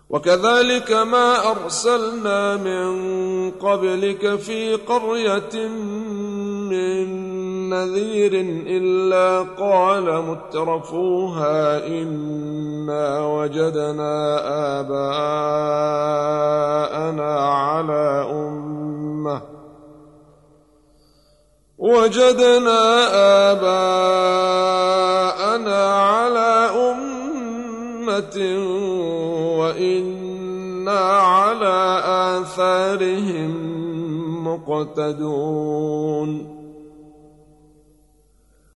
وكذلك ما أرسلنا من قبلك في قرية من نذير إلا قال مترفوها إنا وجدنا آباءنا على أمة وإنا على آثارهم مقتدون